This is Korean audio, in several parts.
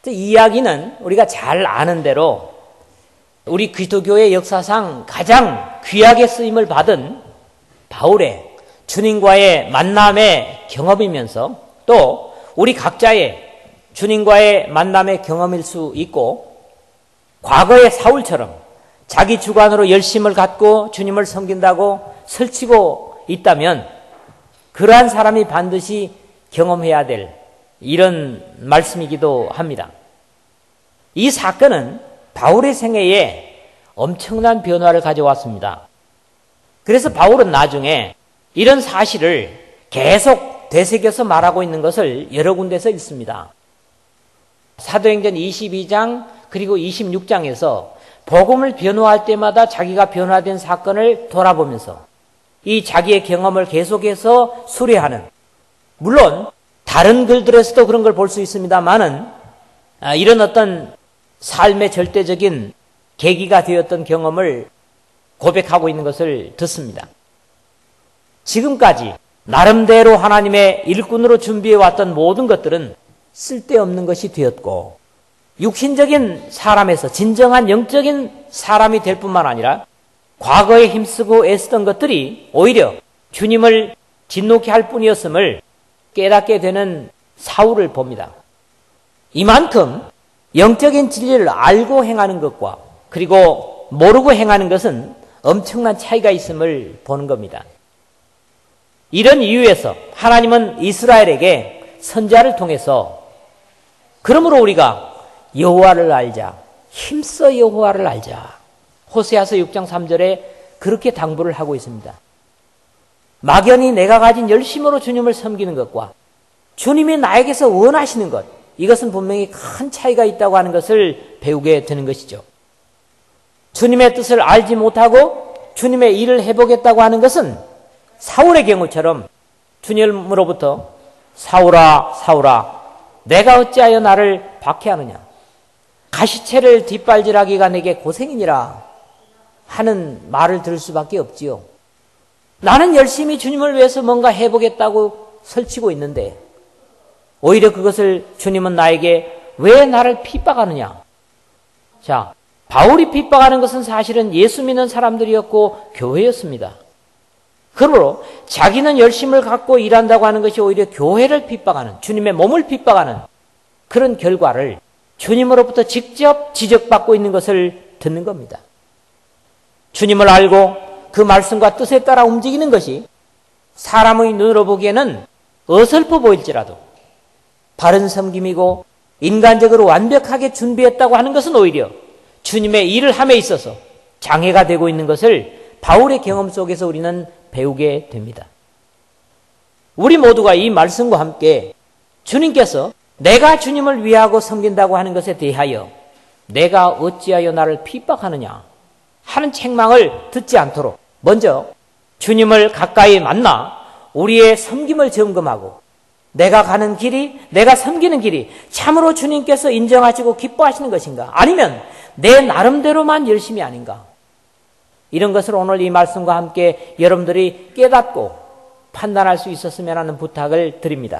이 이야기는 우리가 잘 아는 대로 우리 그리스도교의 역사상 가장 귀하게 쓰임을 받은 바울의 주님과의 만남의 경험이면서 또 우리 각자의 주님과의 만남의 경험일 수 있고, 과거의 사울처럼 자기 주관으로 열심을 갖고 주님을 섬긴다고 설치고 있다면 그러한 사람이 반드시 경험해야 될 이런 말씀이기도 합니다. 이 사건은 바울의 생애에 엄청난 변화를 가져왔습니다. 그래서 바울은 나중에 이런 사실을 계속 되새겨서 말하고 있는 것을 여러 군데서 읽습니다. 사도행전 22장 그리고 26장에서 복음을 변호할 때마다 자기가 변화된 사건을 돌아보면서 이 자기의 경험을 계속해서 수리하는, 물론 다른 글들에서도 그런 걸 볼 수 있습니다만은 이런 어떤 삶의 절대적인 계기가 되었던 경험을 고백하고 있는 것을 듣습니다. 지금까지 나름대로 하나님의 일꾼으로 준비해왔던 모든 것들은 쓸데없는 것이 되었고, 육신적인 사람에서 진정한 영적인 사람이 될 뿐만 아니라 과거에 힘쓰고 애쓰던 것들이 오히려 주님을 진노케 할 뿐이었음을 깨닫게 되는 사울을 봅니다. 이만큼 영적인 진리를 알고 행하는 것과 그리고 모르고 행하는 것은 엄청난 차이가 있음을 보는 겁니다. 이런 이유에서 하나님은 이스라엘에게 선지자를 통해서 그러므로 우리가 여호와를 알자, 힘써 여호와를 알자, 호세아서 6장 3절에 그렇게 당부를 하고 있습니다. 막연히 내가 가진 열심으로 주님을 섬기는 것과 주님이 나에게서 원하시는 것, 이것은 분명히 큰 차이가 있다고 하는 것을 배우게 되는 것이죠. 주님의 뜻을 알지 못하고 주님의 일을 해보겠다고 하는 것은 사울의 경우처럼 주님으로부터 사울아 사울아 내가 어찌하여 나를 박해하느냐, 가시채를 뒷발질하기가 내게 고생이니라 하는 말을 들을 수밖에 없지요. 나는 열심히 주님을 위해서 뭔가 해보겠다고 설치고 있는데 오히려 그것을 주님은 나에게 왜 나를 핍박하느냐. 자, 바울이 핍박하는 것은 사실은 예수 믿는 사람들이었고 교회였습니다. 그러므로 자기는 열심을 갖고 일한다고 하는 것이 오히려 교회를 핍박하는, 주님의 몸을 핍박하는 그런 결과를 주님으로부터 직접 지적받고 있는 것을 듣는 겁니다. 주님을 알고 그 말씀과 뜻에 따라 움직이는 것이 사람의 눈으로 보기에는 어설퍼 보일지라도 바른 섬김이고 인간적으로 완벽하게 준비했다고 하는 것은 오히려 주님의 일을 함에 있어서 장애가 되고 있는 것을 바울의 경험 속에서 우리는 배우게 됩니다. 우리 모두가 이 말씀과 함께 주님께서 내가 주님을 위하고 섬긴다고 하는 것에 대하여 내가 어찌하여 나를 핍박하느냐 하는 책망을 듣지 않도록 먼저 주님을 가까이 만나 우리의 섬김을 점검하고 내가 가는 길이, 내가 섬기는 길이 참으로 주님께서 인정하시고 기뻐하시는 것인가, 아니면 내 나름대로만 열심히 아닌가, 이런 것을 오늘 이 말씀과 함께 여러분들이 깨닫고 판단할 수 있었으면 하는 부탁을 드립니다.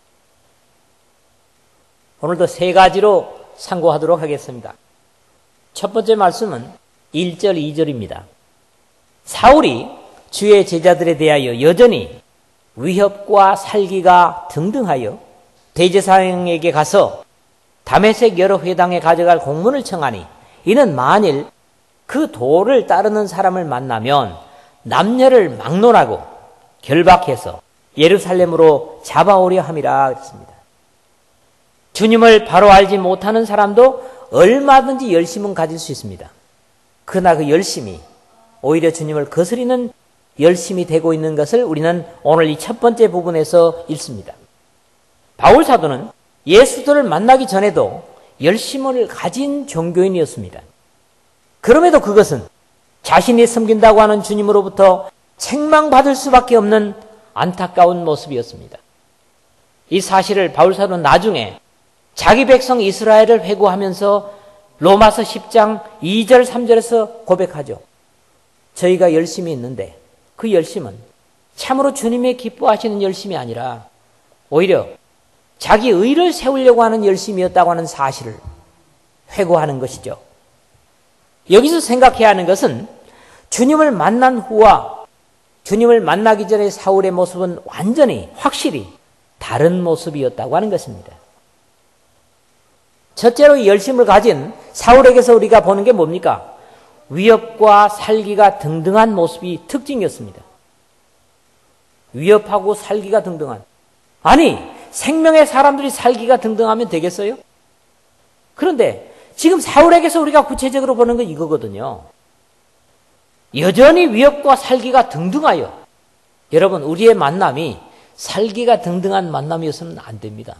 오늘도 세 가지로 상고하도록 하겠습니다. 첫 번째 말씀은 1절, 2절입니다. 사울이 주의 제자들에 대하여 여전히 위협과 살기가 등등하여 대제사장에게 가서 다메섹 여러 회당에 가져갈 공문을 청하니 이는 만일 그 도를 따르는 사람을 만나면 남녀를 막론하고 결박해서 예루살렘으로 잡아오려 함이라 했습니다. 주님을 바로 알지 못하는 사람도 얼마든지 열심은 가질 수 있습니다. 그러나 그 열심이 오히려 주님을 거스리는 열심이 되고 있는 것을 우리는 오늘 이 첫 번째 부분에서 읽습니다. 바울 사도는 예수들을 만나기 전에도 열심을 가진 종교인이었습니다. 그럼에도 그것은 자신이 섬긴다고 하는 주님으로부터 책망받을 수밖에 없는 안타까운 모습이었습니다. 이 사실을 바울 사도는 나중에 자기 백성 이스라엘을 회고하면서 로마서 10장 2절 3절에서 고백하죠. 저희가 열심히 있는데 그 열심은 참으로 주님의 기뻐하시는 열심이 아니라 오히려 자기 의를 세우려고 하는 열심이었다고 하는 사실을 회고하는 것이죠. 여기서 생각해야 하는 것은 주님을 만난 후와 주님을 만나기 전의 사울의 모습은 완전히 확실히 다른 모습이었다고 하는 것입니다. 첫째로 이 열심을 가진 사울에게서 우리가 보는 게 뭡니까? 위협과 살기가 등등한 모습이 특징이었습니다. 위협하고 살기가 등등한. 아니, 생명의 사람들이 살기가 등등하면 되겠어요? 그런데 지금 사울에게서 우리가 구체적으로 보는 건 이거거든요. 여전히 위협과 살기가 등등하여. 여러분, 우리의 만남이 살기가 등등한 만남이었으면 안 됩니다.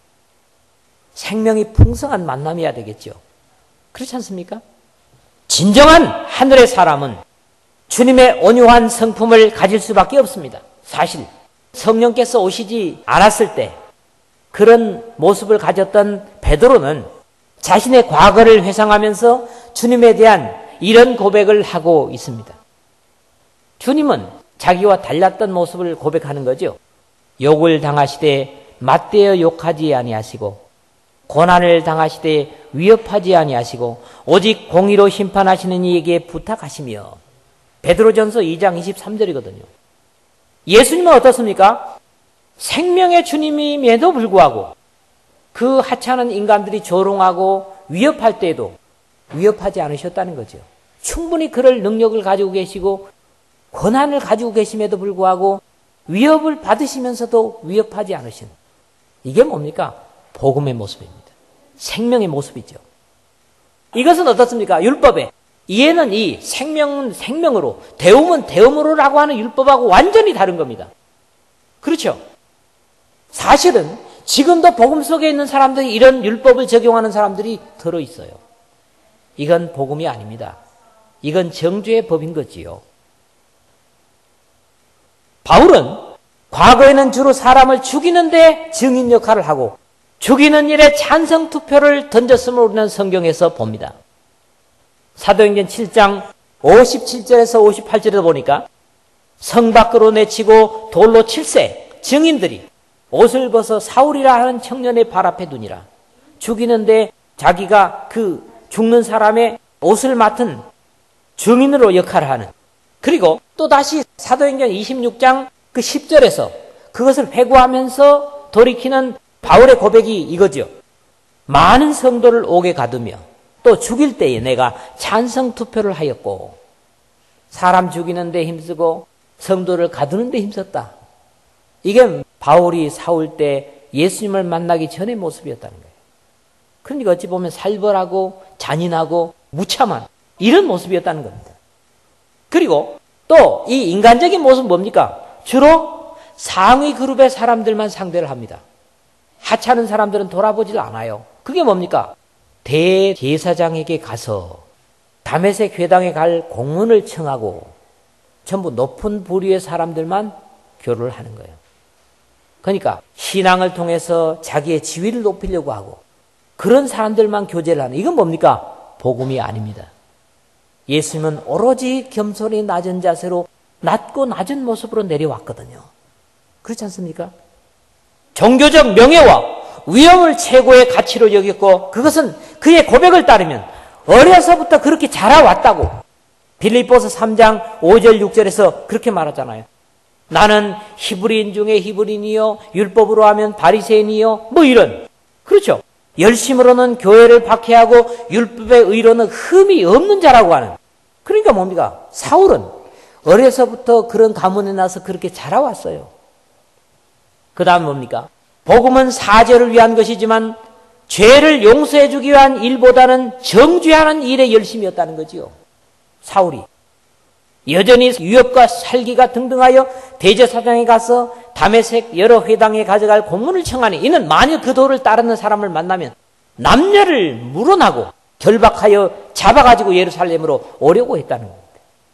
생명이 풍성한 만남이어야 되겠죠. 그렇지 않습니까? 진정한 하늘의 사람은 주님의 온유한 성품을 가질 수밖에 없습니다. 사실 성령께서 오시지 않았을 때 그런 모습을 가졌던 베드로는 자신의 과거를 회상하면서 주님에 대한 이런 고백을 하고 있습니다. 주님은 자기와 달랐던 모습을 고백하는 거죠. 욕을 당하시되 맞대어 욕하지 아니하시고 고난을 당하시되 위협하지 아니하시고 오직 공의로 심판하시는 이에게 부탁하시며. 베드로전서 2장 23절이거든요. 예수님은 어떻습니까? 생명의 주님임에도 불구하고 그 하찮은 인간들이 조롱하고 위협할 때에도 위협하지 않으셨다는 거죠. 충분히 그럴 능력을 가지고 계시고 권한을 가지고 계심에도 불구하고 위협을 받으시면서도 위협하지 않으신, 이게 뭡니까? 복음의 모습입니다. 생명의 모습이죠. 이것은 어떻습니까? 율법에 이해는 이, 생명은 생명으로, 대음은 대음으로라고 하는 율법하고 완전히 다른 겁니다. 그렇죠? 사실은 지금도 복음 속에 있는 사람들이 이런 율법을 적용하는 사람들이 들어있어요. 이건 복음이 아닙니다. 이건 정죄의 법인 거지요. 바울은 과거에는 주로 사람을 죽이는데 증인 역할을 하고 죽이는 일에 찬성 투표를 던졌음을 우리는 성경에서 봅니다. 사도행전 7장 57절에서 58절에도 보니까 성 밖으로 내치고 돌로 칠세 증인들이 옷을 벗어 사울이라 하는 청년의 발 앞에 두니라. 죽이는데 자기가 그 죽는 사람의 옷을 맡은 증인으로 역할을 하는. 그리고 또 다시 사도행전 26장 그 10절에서 그것을 회고하면서 돌이키는 바울의 고백이 이거죠. 많은 성도를 옥에 가두며 또 죽일 때에 내가 찬성 투표를 하였고 사람 죽이는 데 힘쓰고 성도를 가두는 데 힘썼다. 이게 바울이 사울 때 예수님을 만나기 전의 모습이었다는 거예요. 그러니까 어찌 보면 살벌하고 잔인하고 무참한 이런 모습이었다는 겁니다. 그리고 또 이 인간적인 모습은 뭡니까? 주로 상위 그룹의 사람들만 상대를 합니다. 하찮은 사람들은 돌아보질 않아요. 그게 뭡니까? 대제사장에게 가서 다메섹 회당에 갈 공문을 청하고 전부 높은 부류의 사람들만 교류를 하는 거예요. 그러니까 신앙을 통해서 자기의 지위를 높이려고 하고 그런 사람들만 교제를 하는, 이건 뭡니까? 복음이 아닙니다. 예수님은 오로지 겸손히 낮은 자세로 낮고 낮은 모습으로 내려왔거든요. 그렇지 않습니까? 종교적 명예와 위엄을 최고의 가치로 여겼고 그것은 그의 고백을 따르면 어려서부터 그렇게 자라왔다고 빌립보서 3장 5절 6절에서 그렇게 말하잖아요. 나는 히브리인 중에 히브리인이요 율법으로 하면 바리새인이요 뭐 이런. 그렇죠. 열심으로는 교회를 박해하고 율법의 의로는 흠이 없는 자라고 하는. 그러니까 뭡니까? 사울은 어려서부터 그런 가문에 나서 그렇게 자라왔어요. 그 다음 뭡니까? 복음은 사죄를 위한 것이지만 죄를 용서해 주기 위한 일보다는 정죄하는 일에 열심이었다는 거지요. 사울이 여전히 위협과 살기가 등등하여 대제사장에 가서 다메섹 여러 회당에 가져갈 공문을 청하니 이는 만일 그 도를 따르는 사람을 만나면 남녀를 물어나고 결박하여 잡아가지고 예루살렘으로 오려고 했다는 겁니다.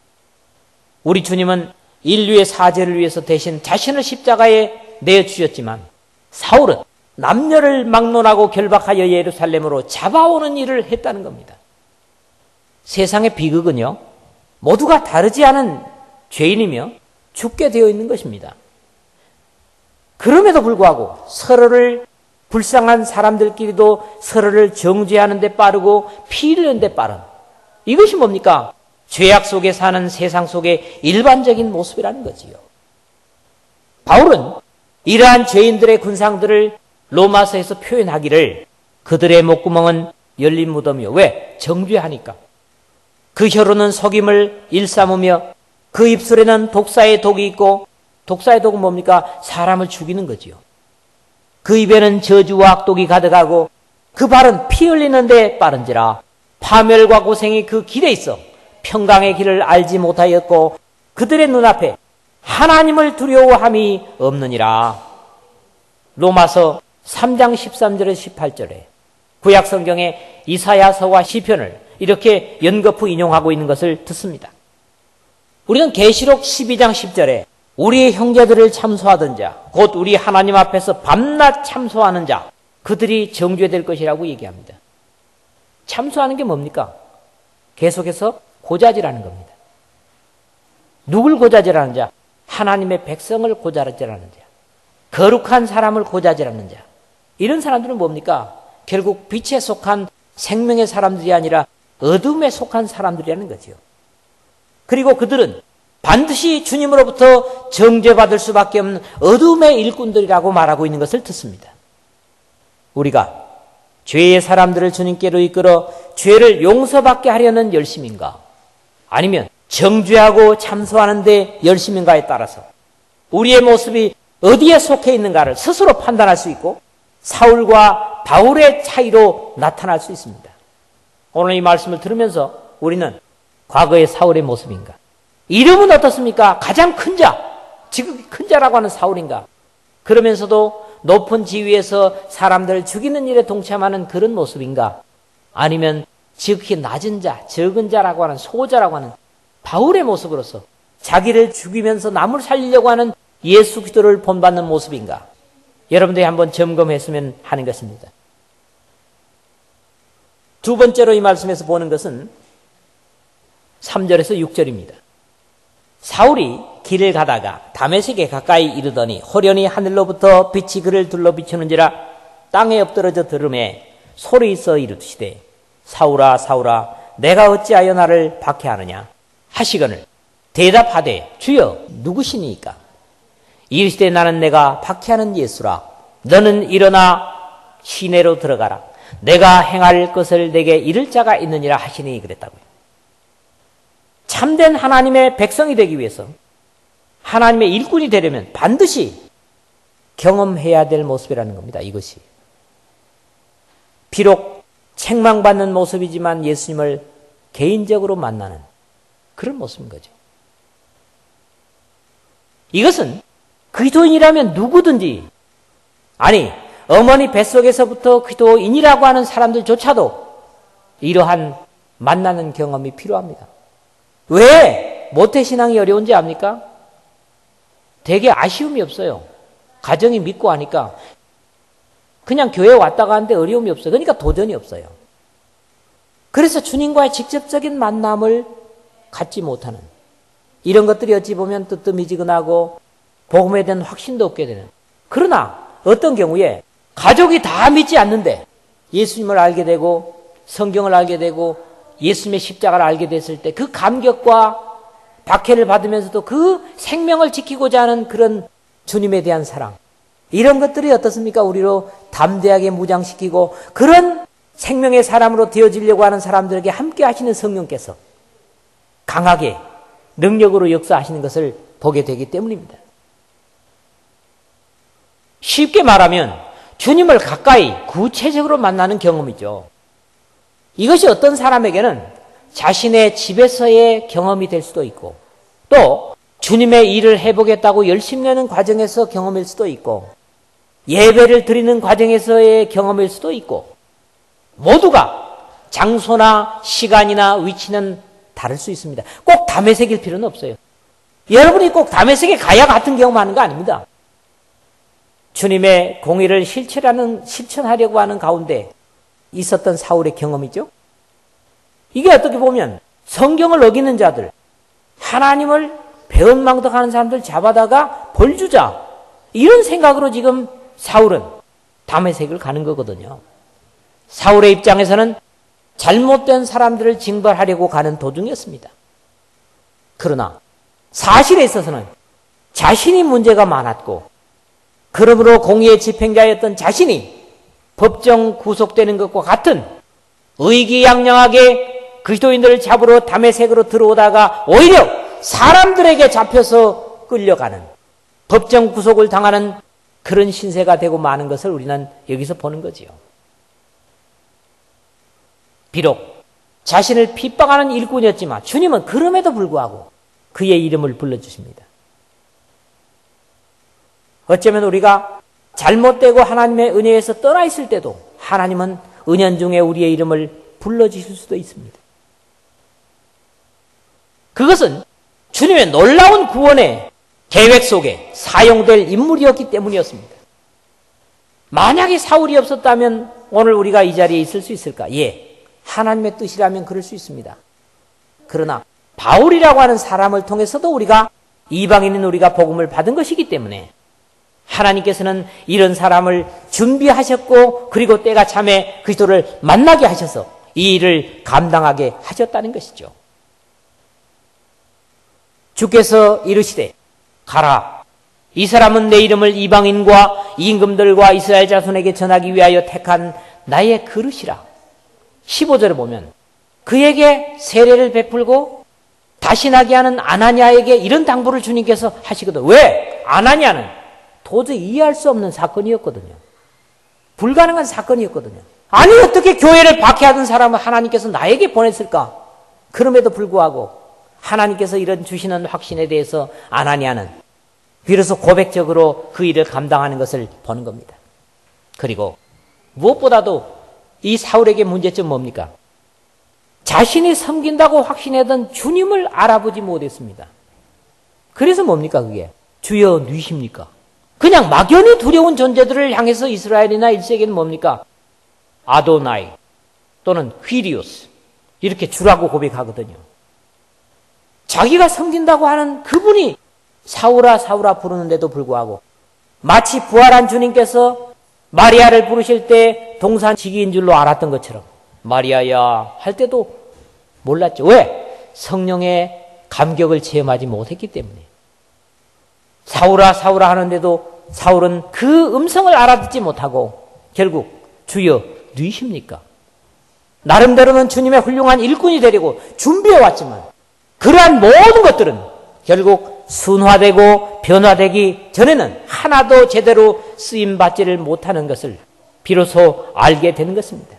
우리 주님은 인류의 사죄를 위해서 대신 자신을 십자가에 내어주셨지만 사울은 남녀를 막론하고 결박하여 예루살렘으로 잡아오는 일을 했다는 겁니다. 세상의 비극은요, 모두가 다르지 않은 죄인이며 죽게 되어 있는 것입니다. 그럼에도 불구하고 서로를 불쌍한 사람들끼리도 서로를 정죄하는 데 빠르고 피 흘리는 데 빠른, 이것이 뭡니까? 죄악 속에 사는 세상 속의 일반적인 모습이라는 거지요. 바울은 이러한 죄인들의 군상들을 로마서에서 표현하기를 그들의 목구멍은 열린 무덤이요. 왜? 정죄하니까. 그 혀로는 속임을 일삼으며 그 입술에는 독사의 독이 있고, 독사의 독은 뭡니까? 사람을 죽이는 거지요. 그 입에는 저주와 악독이 가득하고 그 발은 피 흘리는 데 빠른지라. 파멸과 고생이 그 길에 있어 평강의 길을 알지 못하였고 그들의 눈앞에 하나님을 두려워함이 없느니라. 로마서 3장 13절에서 18절에 구약 성경의 이사야서와 시편을 이렇게 연거푸 인용하고 있는 것을 듣습니다. 우리는 계시록 12장 10절에 우리의 형제들을 참소하던 자, 곧 우리 하나님 앞에서 밤낮 참소하는 자, 그들이 정죄될 것이라고 얘기합니다. 참소하는 게 뭡니까? 계속해서 고자질하는 겁니다. 누굴 고자질하는 자? 하나님의 백성을 고자질하는 자, 거룩한 사람을 고자질하는 자. 이런 사람들은 뭡니까? 결국 빛에 속한 생명의 사람들이 아니라 어둠에 속한 사람들이라는 거죠. 그리고 그들은 반드시 주님으로부터 정죄받을 수밖에 없는 어둠의 일꾼들이라고 말하고 있는 것을 듣습니다. 우리가 죄의 사람들을 주님께로 이끌어 죄를 용서받게 하려는 열심인가? 아니면 정죄하고 참소하는 데 열심인가에 따라서 우리의 모습이 어디에 속해 있는가를 스스로 판단할 수 있고 사울과 바울의 차이로 나타날 수 있습니다. 오늘 이 말씀을 들으면서 우리는 과거의 사울의 모습인가? 이름은 어떻습니까? 가장 큰 자, 지극히 큰 자라고 하는 사울인가? 그러면서도 높은 지위에서 사람들을 죽이는 일에 동참하는 그런 모습인가? 아니면 지극히 낮은 자, 적은 자라고 하는 소자라고 하는 바울의 모습으로서 자기를 죽이면서 남을 살리려고 하는 예수 그리스도를 본받는 모습인가? 여러분들이 한번 점검했으면 하는 것입니다. 두 번째로 이 말씀에서 보는 것은 3절에서 6절입니다. 사울이 길을 가다가 다메섹에 가까이 이르더니 호련히 하늘로부터 빛이 그를 둘러 비추는지라 땅에 엎드러져 들음에 소리 있어 이르시되 사울아 사울아 내가 어찌하여 나를 박해하느냐 하시거늘 대답하되 주여 누구시니까? 이르시되 나는 내가 박해하는 예수라. 너는 일어나 시내로 들어가라. 내가 행할 것을 내게 이를 자가 있느니라 하시니 그랬다고요. 참된 하나님의 백성이 되기 위해서 하나님의 일꾼이 되려면 반드시 경험해야 될 모습이라는 겁니다. 이것이. 비록 책망받는 모습이지만 예수님을 개인적으로 만나는 그런 모습인 거죠. 이것은 그리스도인이라면 누구든지, 아니 어머니 뱃속에서부터 그리스도인이라고 하는 사람들조차도 이러한 만나는 경험이 필요합니다. 왜 모태신앙이 어려운지 압니까? 되게 아쉬움이 없어요. 가정이 믿고 하니까 그냥 교회 왔다 가는데 어려움이 없어요. 그러니까 도전이 없어요. 그래서 주님과의 직접적인 만남을 갖지 못하는 이런 것들이 어찌 보면 뜨뜻미지근하고 복음에 대한 확신도 없게 되는. 그러나 어떤 경우에 가족이 다 믿지 않는데 예수님을 알게 되고 성경을 알게 되고 예수님의 십자가를 알게 됐을 때 그 감격과 박해를 받으면서도 그 생명을 지키고자 하는 그런 주님에 대한 사랑, 이런 것들이 어떻습니까? 우리로 담대하게 무장시키고 그런 생명의 사람으로 되어지려고 하는 사람들에게 함께 하시는 성령께서 강하게 능력으로 역사하시는 것을 보게 되기 때문입니다. 쉽게 말하면 주님을 가까이 구체적으로 만나는 경험이죠. 이것이 어떤 사람에게는 자신의 집에서의 경험이 될 수도 있고 또 주님의 일을 해보겠다고 열심내는 과정에서 경험일 수도 있고 예배를 드리는 과정에서의 경험일 수도 있고 모두가 장소나 시간이나 위치는 다를 수 있습니다. 꼭 다메섹일 필요는 없어요. 여러분이 꼭 다메섹에 가야 같은 경험하는 거 아닙니다. 주님의 공의를 실천하려고 하는 가운데 있었던 사울의 경험이죠. 이게 어떻게 보면 성경을 어기는 자들, 하나님을 배은망덕하는 사람들 잡아다가 벌 주자, 이런 생각으로 지금 사울은 다메섹을 가는 거거든요. 사울의 입장에서는 잘못된 사람들을 징벌하려고 가는 도중이었습니다. 그러나 사실에 있어서는 자신이 문제가 많았고, 그러므로 공의의 집행자였던 자신이 법정 구속되는 것과 같은 의기양양하게 그리스도인들을 잡으러 다메섹으로 들어오다가 오히려 사람들에게 잡혀서 끌려가는, 법정 구속을 당하는 그런 신세가 되고 마는 것을 우리는 여기서 보는 거지요. 비록 자신을 핍박하는 일꾼이었지만 주님은 그럼에도 불구하고 그의 이름을 불러주십니다. 어쩌면 우리가 잘못되고 하나님의 은혜에서 떠나 있을 때도 하나님은 은연중에 우리의 이름을 불러주실 수도 있습니다. 그것은 주님의 놀라운 구원의 계획 속에 사용될 인물이었기 때문이었습니다. 만약에 사울이 없었다면 오늘 우리가 이 자리에 있을 수 있을까? 예, 하나님의 뜻이라면 그럴 수 있습니다. 그러나 바울이라고 하는 사람을 통해서도 우리가, 이방인인 우리가 복음을 받은 것이기 때문에 하나님께서는 이런 사람을 준비하셨고, 그리고 때가 참에 그리스도를 만나게 하셔서 이 일을 감당하게 하셨다는 것이죠. 주께서 이르시되 가라, 이 사람은 내 이름을 이방인과 임금들과 이스라엘 자손에게 전하기 위하여 택한 나의 그릇이라. 15절에 보면 그에게 세례를 베풀고 다시 나게 하는 아나니아에게 이런 당부를 주님께서 하시거든. 왜? 아나니아는 도저히 이해할 수 없는 사건이었거든요. 불가능한 사건이었거든요. 아니, 어떻게 교회를 박해하던 사람을 하나님께서 나에게 보냈을까? 그럼에도 불구하고 하나님께서 이런 주시는 확신에 대해서 아나니아는 비로소 고백적으로 그 일을 감당하는 것을 보는 겁니다. 그리고 무엇보다도 이 사울에게 문제점 뭡니까? 자신이 섬긴다고 확신하던 주님을 알아보지 못했습니다. 그래서 뭡니까 그게? 주여 누이십니까? 그냥 막연히 두려운 존재들을 향해서 이스라엘이나 1세기는 뭡니까? 아도나이 또는 휘리오스 이렇게 주라고 고백하거든요. 자기가 섬긴다고 하는 그분이 사울아 사울아 부르는데도 불구하고 마치 부활한 주님께서 마리아를 부르실 때 동산지기인 줄로 알았던 것처럼 마리아야 할 때도 몰랐죠. 왜? 성령의 감격을 체험하지 못했기 때문에. 사울아 사울아 하는데도 사울은 그 음성을 알아듣지 못하고 결국 주여 누이십니까? 나름대로는 주님의 훌륭한 일꾼이 되려고 준비해왔지만 그러한 모든 것들은 결국 순화되고 변화되기 전에는 하나도 제대로 쓰임받지를 못하는 것을 비로소 알게 되는 것입니다.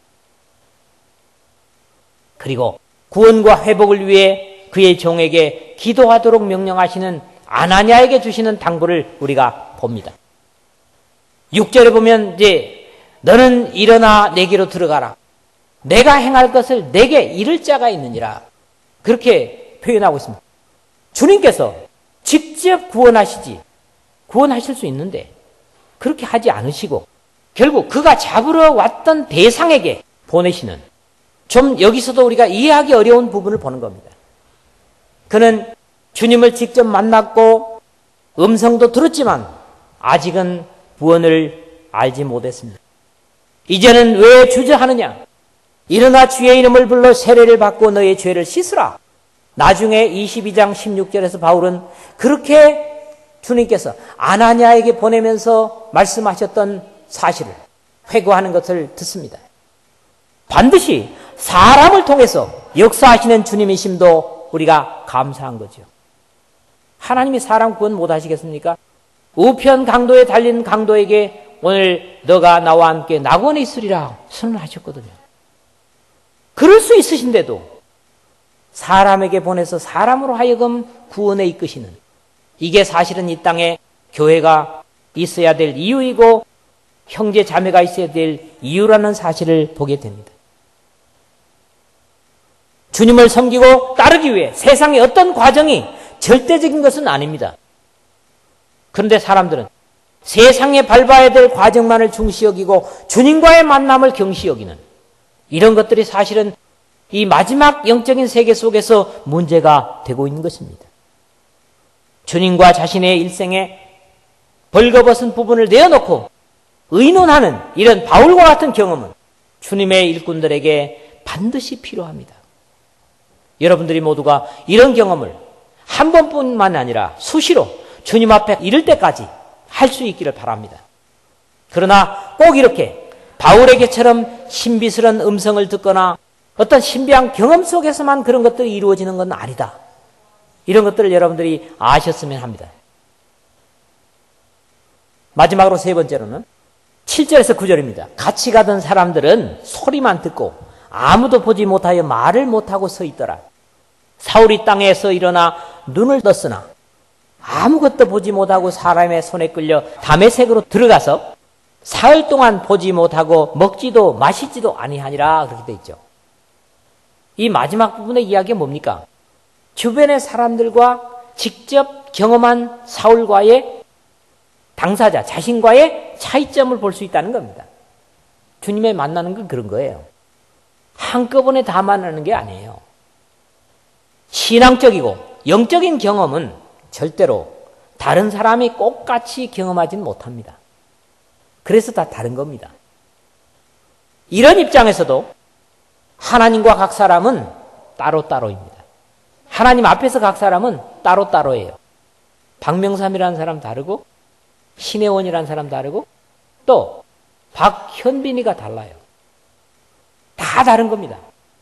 그리고 구원과 회복을 위해 그의 종에게 기도하도록 명령하시는 아나니아에게 주시는 당부를 우리가 봅니다. 6절에 보면 이제 너는 일어나 내게로 들어가라. 내가 행할 것을 내게 이를 자가 있느니라. 그렇게 표현하고 있습니다. 주님께서 직접 구원하실 수 있는데 그렇게 하지 않으시고 결국 그가 잡으러 왔던 대상에게 보내시는, 좀 여기서도 우리가 이해하기 어려운 부분을 보는 겁니다. 그는 주님을 직접 만났고 음성도 들었지만 아직은 구원을 알지 못했습니다. 이제는 왜 주저하느냐? 일어나 주의 이름을 불러 세례를 받고 너의 죄를 씻으라. 나중에 22장 16절에서 바울은 그렇게 주님께서 아나니아에게 보내면서 말씀하셨던 사실을 회고하는 것을 듣습니다. 반드시 사람을 통해서 역사하시는 주님이심도 우리가 감사한 거죠. 하나님이 사람 구원 못 하시겠습니까? 우편 강도에 달린 강도에게 오늘 너가 나와 함께 낙원에 있으리라 선언하셨거든요. 그럴 수 있으신데도 사람에게 보내서 사람으로 하여금 구원에 이끄시는, 이게 사실은 이 땅에 교회가 있어야 될 이유이고 형제 자매가 있어야 될 이유라는 사실을 보게 됩니다. 주님을 섬기고 따르기 위해 세상의 어떤 과정이 절대적인 것은 아닙니다. 그런데 사람들은 세상에 밟아야 될 과정만을 중시 여기고 주님과의 만남을 경시 여기는 이런 것들이 사실은 이 마지막 영적인 세계 속에서 문제가 되고 있는 것입니다. 주님과 자신의 일생에 벌거벗은 부분을 내어놓고 의논하는 이런 바울과 같은 경험은 주님의 일꾼들에게 반드시 필요합니다. 여러분들이 모두가 이런 경험을 한 번뿐만 아니라 수시로 주님 앞에 이를 때까지 할 수 있기를 바랍니다. 그러나 꼭 이렇게 바울에게처럼 신비스러운 음성을 듣거나 어떤 신비한 경험 속에서만 그런 것들이 이루어지는 건 아니다. 이런 것들을 여러분들이 아셨으면 합니다. 마지막으로 세 번째로는 7절에서 9절입니다. 같이 가던 사람들은 소리만 듣고 아무도 보지 못하여 말을 못하고 서 있더라. 사울이 땅에서 일어나 눈을 떴으나 아무것도 보지 못하고 사람의 손에 끌려 다메섹으로 들어가서 사흘 동안 보지 못하고 먹지도 마시지도 아니하니라 그렇게 되어 있죠. 이 마지막 부분의 이야기가 뭡니까? 주변의 사람들과 직접 경험한 사울과의 당사자 자신과의 차이점을 볼 수 있다는 겁니다. 주님의 만나는 건 그런 거예요. 한꺼번에 다 만나는 게 아니에요. 신앙적이고 영적인 경험은 절대로 다른 사람이 똑같이 경험하지는 못합니다. 그래서 다 다른 겁니다. 이런 입장에서도 하나님과 각 사람은 따로따로입니다. 하나님 앞에서 각 사람은 따로따로예요. 박명삼이라는 사람 다르고 신혜원이라는 사람 다르고 또 박현빈이가 달라요. 다 다른 겁니다.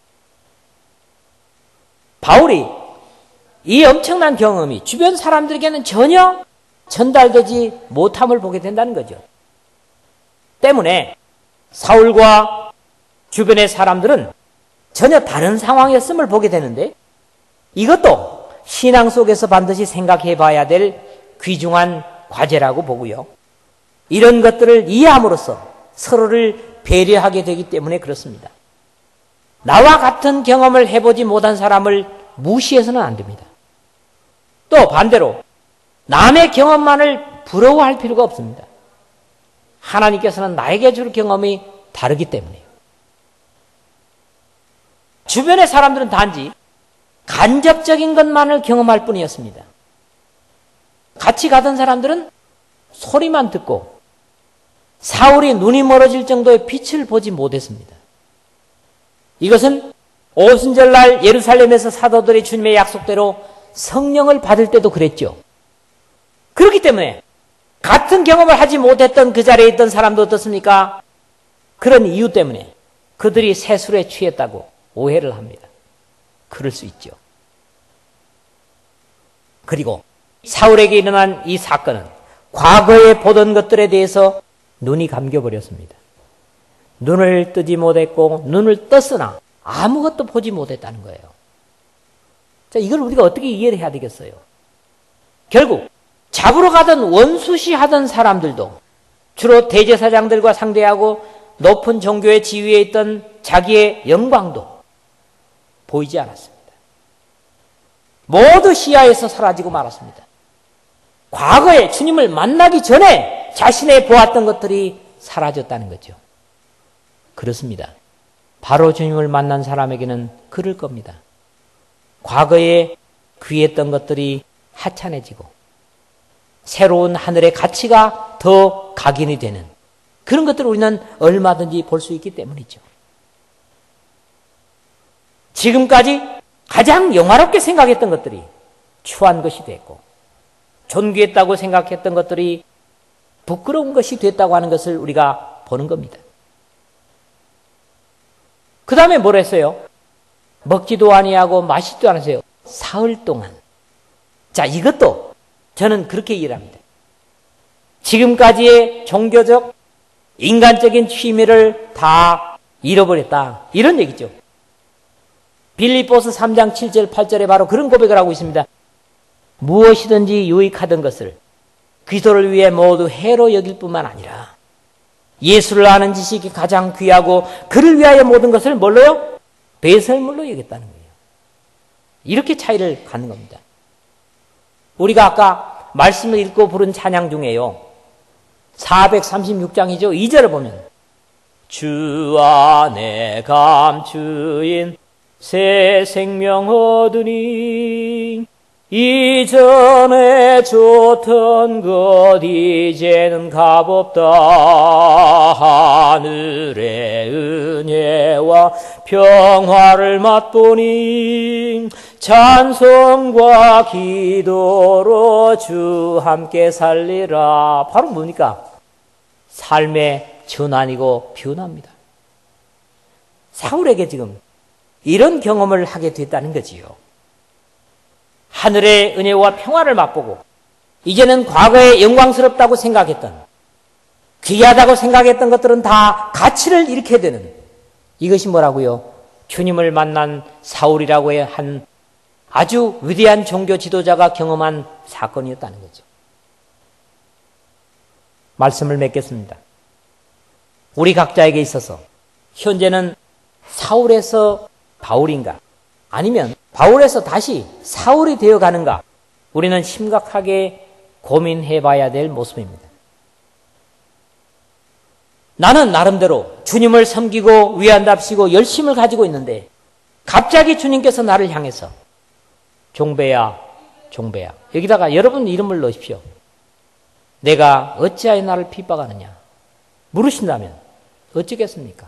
바울이 이 엄청난 경험이 주변 사람들에게는 전혀 전달되지 못함을 보게 된다는 거죠. 때문에 사울과 주변의 사람들은 전혀 다른 상황이었음을 보게 되는데 이것도 신앙 속에서 반드시 생각해 봐야 될 귀중한 과제라고 보고요. 이런 것들을 이해함으로써 서로를 배려하게 되기 때문에 그렇습니다. 나와 같은 경험을 해보지 못한 사람을 무시해서는 안 됩니다. 또 반대로 남의 경험만을 부러워할 필요가 없습니다. 하나님께서는 나에게 줄 경험이 다르기 때문에요. 주변의 사람들은 단지 간접적인 것만을 경험할 뿐이었습니다. 같이 가던 사람들은 소리만 듣고 사울이 눈이 멀어질 정도의 빛을 보지 못했습니다. 이것은 오순절날 예루살렘에서 사도들이 주님의 약속대로 성령을 받을 때도 그랬죠. 그렇기 때문에 같은 경험을 하지 못했던 그 자리에 있던 사람도 어떻습니까? 그런 이유 때문에 그들이 세술에 취했다고 오해를 합니다. 그럴 수 있죠. 그리고 사울에게 일어난 이 사건은 과거에 보던 것들에 대해서 눈이 감겨버렸습니다. 눈을 뜨지 못했고 눈을 떴으나 아무것도 보지 못했다는 거예요. 자, 이걸 우리가 어떻게 이해를 해야 되겠어요? 결국 잡으러 가던 원수시 하던 사람들도 주로 대제사장들과 상대하고 높은 종교의 지위에 있던 자기의 영광도 보이지 않았습니다. 모두 시야에서 사라지고 말았습니다. 과거에 주님을 만나기 전에 자신의 보았던 것들이 사라졌다는 거죠. 그렇습니다. 바로 주님을 만난 사람에게는 그럴 겁니다. 과거에 귀했던 것들이 하찮아지고 새로운 하늘의 가치가 더 각인이 되는 그런 것들을 우리는 얼마든지 볼 수 있기 때문이죠. 지금까지 가장 영화롭게 생각했던 것들이 추한 것이 됐고 존귀했다고 생각했던 것들이 부끄러운 것이 됐다고 하는 것을 우리가 보는 겁니다. 그 다음에 뭘 했어요? 먹지도 아니하고 마시지도 않았어요. 사흘 동안. 자, 이것도 저는 그렇게 이해를 합니다. 지금까지의 종교적, 인간적인 취미를 다 잃어버렸다. 이런 얘기죠. 빌립보서 3장 7절 8절에 바로 그런 고백을 하고 있습니다. 무엇이든지 유익하던 것을 그리스도를 위해 모두 해로 여길 뿐만 아니라 예수를 아는 지식이 가장 귀하고 그를 위하여 모든 것을 뭘로요? 배설물로 여겼다는 거예요. 이렇게 차이를 갖는 겁니다. 우리가 아까 말씀을 읽고 부른 찬양 중에요. 436장이죠. 2절을 보면 주 안에 감추인 새 생명 얻으니 이전에 좋던 것 이제는 값없다. 하늘의 은혜와 평화를 맛보니 찬송과 기도로 주 함께 살리라. 바로 뭡니까? 삶의 전환이고 변화입니다. 사울에게 지금 이런 경험을 하게 됐다는 거지요. 하늘의 은혜와 평화를 맛보고 이제는 과거에 영광스럽다고 생각했던, 귀하다고 생각했던 것들은 다 가치를 잃게 되는, 이것이 뭐라고요? 주님을 만난 사울이라고 한 아주 위대한 종교 지도자가 경험한 사건이었다는 거죠. 말씀을 맺겠습니다. 우리 각자에게 있어서 현재는 사울에서 바울인가, 아니면 바울에서 다시 사울이 되어가는가, 우리는 심각하게 고민해 봐야 될 모습입니다. 나는 나름대로 주님을 섬기고 위한답시고 열심을 가지고 있는데 갑자기 주님께서 나를 향해서 종배야, 종배야, 여기다가 여러분 이름을 넣으십시오. 내가 어찌하여 나를 핍박하느냐 물으신다면 어찌겠습니까?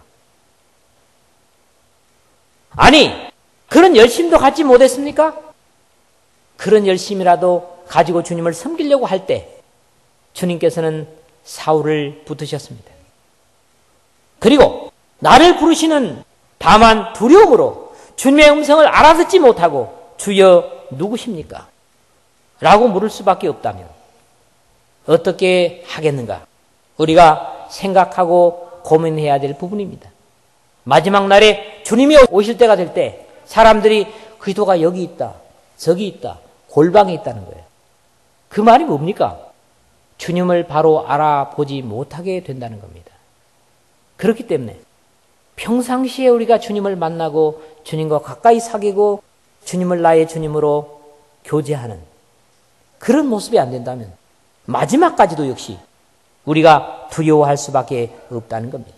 아니, 그런 열심도 갖지 못했습니까? 그런 열심이라도 가지고 주님을 섬기려고 할 때 주님께서는 사울을 붙으셨습니다. 그리고 나를 부르시는 다만 두려움으로 주님의 음성을 알아듣지 못하고 주여 누구십니까? 라고 물을 수밖에 없다면 어떻게 하겠는가? 우리가 생각하고 고민해야 될 부분입니다. 마지막 날에 주님이 오실 때가 될 때 사람들이 그리스도가 여기 있다, 저기 있다, 골방에 있다는 거예요. 그 말이 뭡니까? 주님을 바로 알아보지 못하게 된다는 겁니다. 그렇기 때문에 평상시에 우리가 주님을 만나고 주님과 가까이 사귀고 주님을 나의 주님으로 교제하는 그런 모습이 안 된다면 마지막까지도 역시 우리가 두려워할 수밖에 없다는 겁니다.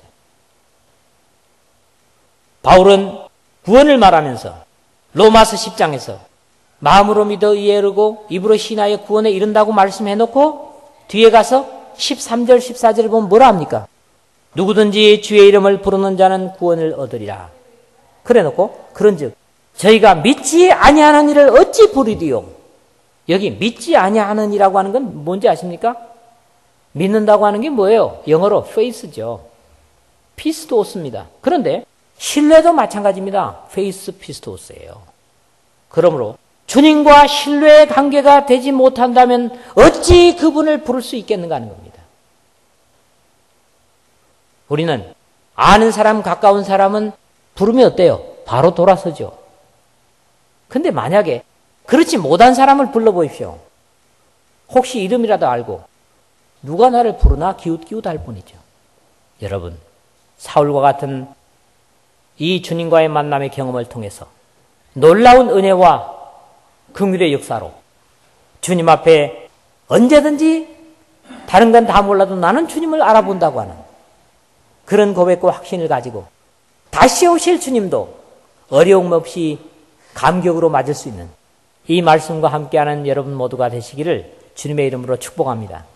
바울은 구원을 말하면서 로마서 10장에서 마음으로 믿어 이해하고 입으로 신하여 구원에 이른다고 말씀해놓고 뒤에 가서 13절 14절을 보면 뭐라 합니까? 누구든지 주의 이름을 부르는 자는 구원을 얻으리라. 그래놓고 그런즉 저희가 믿지 아니하는 이를 어찌 부르리요? 여기 믿지 아니하는 이라고 하는 건 뭔지 아십니까? 믿는다고 하는 게 뭐예요? 영어로 faith죠. 피스토스입니다. 그런데 신뢰도 마찬가지입니다. 페이스 피스토스예요. 그러므로 주님과 신뢰의 관계가 되지 못한다면 어찌 그분을 부를 수 있겠는가 하는 겁니다. 우리는 아는 사람, 가까운 사람은 부르면 어때요? 바로 돌아서죠. 근데 만약에 그렇지 못한 사람을 불러보십시오. 혹시 이름이라도 알고 누가 나를 부르나 기웃기웃 할 뿐이죠. 여러분, 사울과 같은 이 주님과의 만남의 경험을 통해서 놀라운 은혜와 긍휼의 역사로 주님 앞에 언제든지 다른 건 다 몰라도 나는 주님을 알아본다고 하는 그런 고백과 확신을 가지고 다시 오실 주님도 어려움 없이 감격으로 맞을 수 있는 이 말씀과 함께하는 여러분 모두가 되시기를 주님의 이름으로 축복합니다.